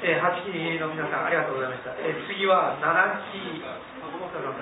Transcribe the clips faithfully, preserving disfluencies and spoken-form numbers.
えー、はちきの皆さんありがとうございました。えー、次はななきお願いします。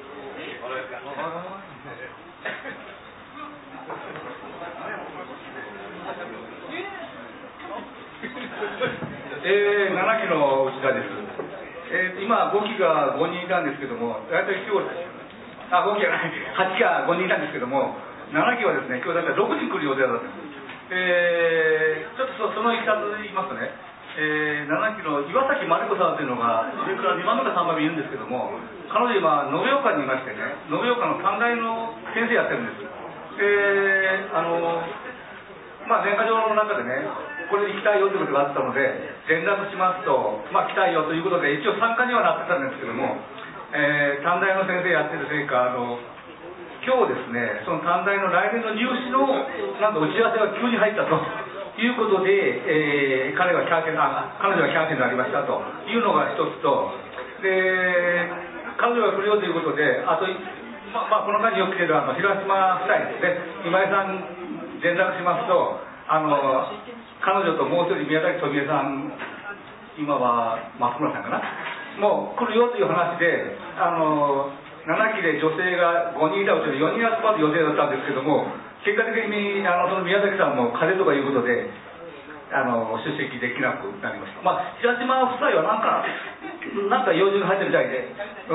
えー、ななきの内田です。えー、今ごきがごにんいたんですけども、大体今日あごきじゃないはちきがごにんいたんですけども、ななきはですね今日大体ろくにん来る予定だったんです。えー、ちょっとそのいきさつ言いますとね、えー、ななきの岩崎真理子さんというのがそれからにばんめかさんばんめいるんですけども、彼女今延岡にいましてね、延岡の短大の先生やってるんです。えー、あのまあ年賀状の中でね、これに行きたいよということがあったので連絡しますと、まあ来たいよということで一応参加にはなってたんですけども、えー、短大の先生やってるせいか、あの今日ですね、その短大の来年の入試のなんか打ち合わせが急に入ったということで、えー、彼はキャンセルあ彼女はキャンセルになりましたというのが一つと、で彼女が来るよということで、あと、ままあ、この間によく来てるあの広島夫妻ですね、今井さん連絡しますと、あの彼女ともう一人宮崎富江さん、今は松村さんかな、もう来るよという話で、あのななきで女性がごにんいたうちのよにん集まる予定だったんですけども、結果的にあのその宮崎さんも風邪とかいうことであの出席できなくなりました。まあ平島夫妻はなんかなんか用事が入ってるみたいで、うん、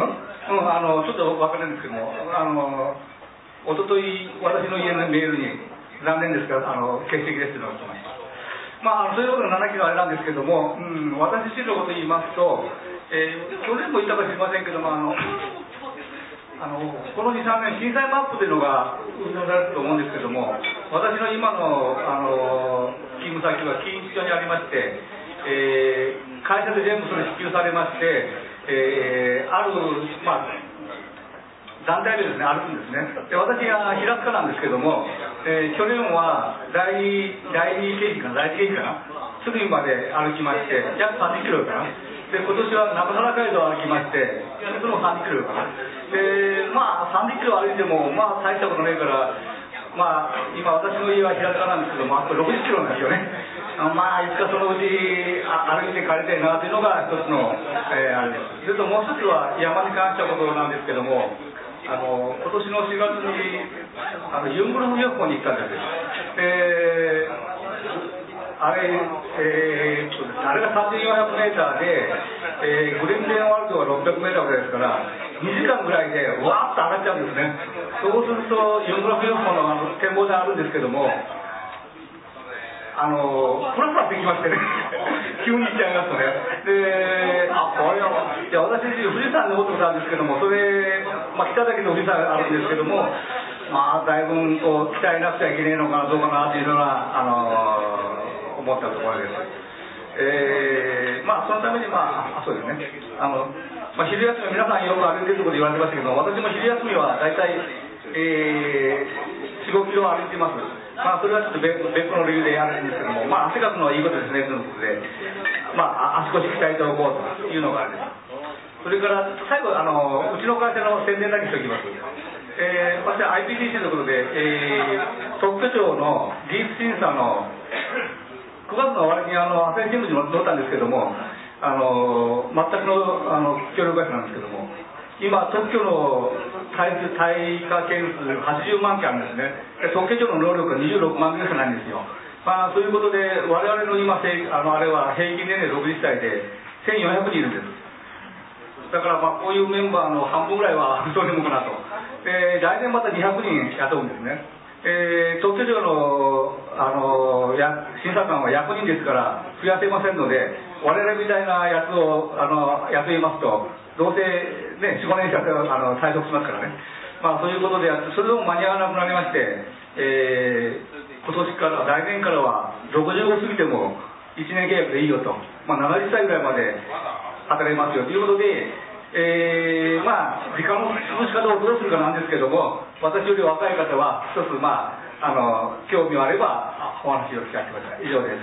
うん、あのちょっと分からないんですけども、あの一昨日私の家のメールに残念ですがあの欠席ですというのが来ました。まあそういうことがななきのあれなんですけども、うん、私自身のことを言いますと、えー、去年も言ったか知りませんけども、あのあのこのにさんねん震災マップというのが運用されると思うんですけども、私の今の、あの勤務先は錦糸町にありまして、えー、会社で全部それ支給されまして、えー、ある、まあ、団体でですね、歩くんですね。で私が平塚なんですけども、えー、去年は第二第二京浜かな、第一京浜かな、鶴見まで歩きまして、約さんじゅっキロかな。で今年は中原街道を歩きまして、それもさんじゅっキロかな。でまあさんじゅっキロ歩いてもまあ大したことないから、まあ今私の家は平塚なんですけども、あとろくじゅっキロなんですよね。まあいつかそのうちあ歩いて帰りたいなというのが一つの、えー、あれです。それともう一つは山に関したことなんですけども、あの今年のしがつにあのユングルフ漁港に行ったんです。えーあれ、えー、っとですね、あれがさんぜんよんひゃくメーターで、えー、グリーンベンワールドがろっぴゃくメーターぐらいですから、にじかんぐらいでわーっと上がっちゃうんですね。そうするとユングルフ漁港のあの展望台あるんですけども、あのプラプラできましてね急に行っちゃいますとね。で、あ、これは、いや私自身富士山に登ってたんですけども、それ、まあ、北だけの富士山があるんですけども、まあだいぶこう鍛えなくちゃいけないのかなどうかなというのが、あの思ったところです。えー、まあそのために、まあそうですね、あの、まあ、昼休み皆さんよく歩いてるところで言われてましたけど、私も昼休みは大体、えー、よん、ごキロ歩いてます。まあそれはちょっと別個の理由でやるんですけども、まあ汗かくのはいいことですねということで、まあ足腰鍛えておこうというのがあります。それから最後、あのうちの会社の宣伝だけしておきます。えー、私は アイピーティーシー ということで、えー、特許庁の技術審査のくがつの終わりにあの朝日新聞に載ったんですけども、あの全くのあの協力会社なんですけども、今特許の対価件数はちじゅうまんけんあるんですね。特許庁の能力がにじゅうろくまんけんしかないんですよ。まあそういうことで我々の今あのあれは平均年齢ろくじゅっさいでせんよんひゃくにんいるんです。だからまあこういうメンバーの半分ぐらいはそういうものかなと。で来年またにひゃくにん雇うんですね。えー、特許庁の、あのや審査官はひゃくにんですから増やせませんので、我々みたいなやつをあの雇いますとどうせ、ね、よん、ごねんしかあの退職しますからね。まあそういうことでやって、それでも間に合わなくなりまして、えー、今年から来年からはろくじゅうご過ぎてもいちねん契約でいいよと、まあ、ななじゅっさいぐらいまで働けますよということで、えー、まあ時間の潰し方をどうするかなんですけども、私より若い方は一つ、まあ、あの興味があればお話を聞かせてください。以上です。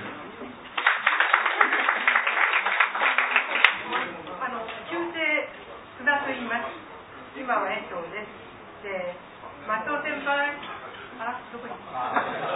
あの旧姓須田と言います。今は江藤です。で松尾先輩あらどこにあ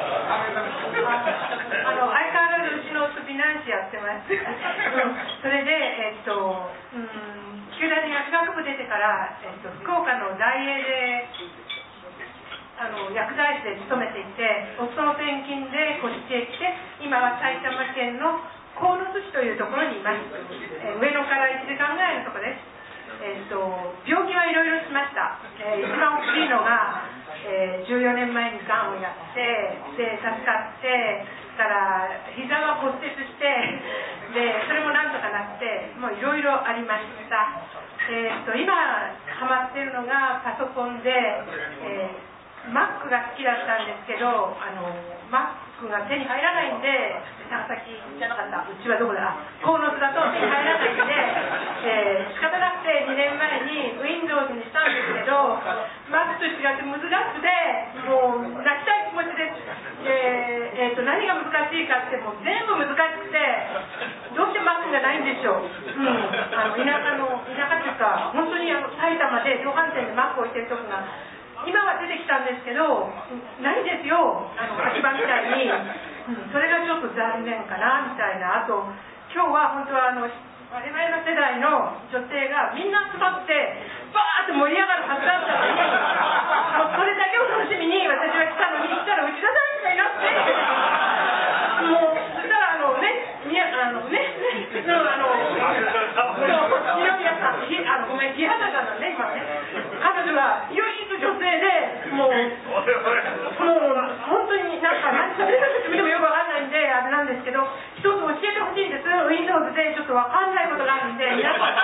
あの相変わらずうちの夫フィナンシやってますそれでえっとうん九大薬学部出てから、えっと、福岡の大英であの薬剤師で勤めていて夫の転勤でこっちへ来て今は埼玉県の鴻巣市というところにいます、えー、上野からいちじかんぐらいのところです。えー、と病気はいろいろしました、えー、一番大きいのが、えー、じゅうよねんまえにがんをやってで助かってから膝が骨折してでそれもなんとかなってもういろいろありました、えー、と今ハマってるのがパソコンで、えー、Mac が好きだったんですけどあの Mac が手に入らないんで長崎じゃなかったうちはどこだ鴻巣だと手に入らないんで、えー、仕方なくてにねんまえに Windows にしたんですけど Mac と違って難しくてもう泣きたい気持ちです、えーえー、と何が難しいかってもう全部難しくてどうして Mac がないんでしょう、うん、あの田舎の田舎というか本当にあの埼玉で量販店で Mac を置いてるとこが今は出てきたんですけどないですよあの秋葉みたいに、うん、それがちょっと残念かなみたいなあと今日は本当はあの我々の世代の女性がみんな集まってバーッと盛り上がるはずだったのにもうそれだけを楽しみに私は来たのに来たら内田さんしかいなくてもうそしたらあのねみやあのねのあの二宮さんひあのごめん木畑さんなんね今ね彼女は唯一女性でもうもう本当になんか何喋り方してみてもよくわかんないんであれなんですけど一つ教えてほしいんです Windows でちょっとわかんないことがあるんで皆さん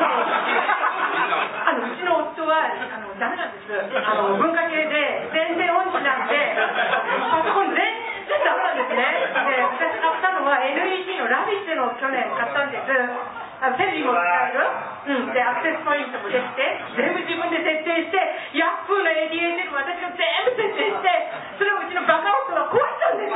あのうちの夫はあのダメなんですあの文化系で全然音痴なんでパソコン全然ダメなんですねで私買ったのは エヌイーシー のラビッシュの去年買ったんですあのテレビも使える、うん、でアクセスポイントもできて全部自分で設定してヤッフーの エーディーエスエル も私が全部設定してそれをうちのバカ夫が壊したんです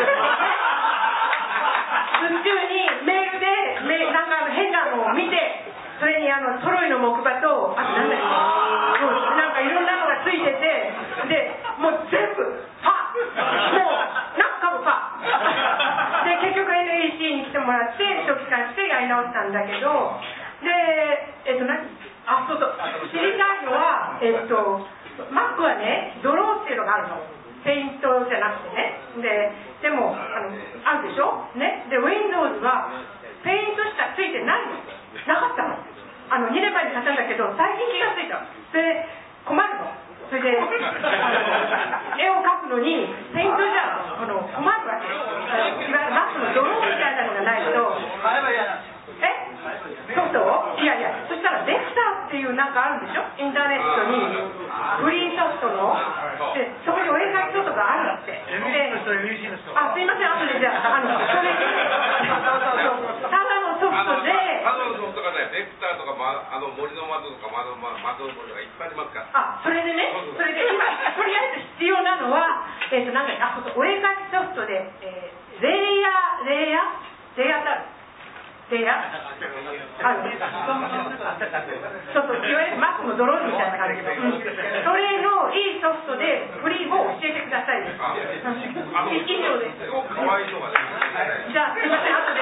宇宙にメールでメなんか変なのを見てそれにあのトロイの木馬とあとなんだっけなんかいろんなのがついててでもう全部パッもうなんかもパッで結局 エヌイーシー に来てもらって初期化してやり直したんだけどでえっと何あそうそう知りたいのはえっと Mac はねドローっていうのがあるのペイントじゃなくてねででもあのあるでしょねで Windows はペイントしかついてないのなかったのあのにねんまえに買ったんだけど最近気がついたそれ困るのそれで絵を描くのにペイントじゃあの困るわけいわゆる Mac のドローみたいなのがないとえそうそういやいやそしたらベクターっていうなんかあるんでしょインターネットにフリーソフトのでそこにお絵描きソフトがあるってであすいません後でじゃああのそれただのソフトでただのソフトがねベクターとか、ま、あの森の窓とか窓窓の森とかいっぱいありますからあそれでねそれで今とりあえず必要なのはえっ、ー、となんかあお絵描きソフトで、えー、レイヤーレイヤーレイヤーってあるレイヤーあるそうそういわゆる Mac のドローンみたいな感じで、うん、それのいいソフトでフリーを教えてくださいです、うん、以上ですかわいそうがねじゃあすいません後で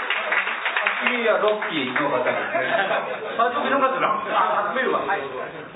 次はロッキーの方ですね。あ、ロッキーの方だ。あ、集めるわ。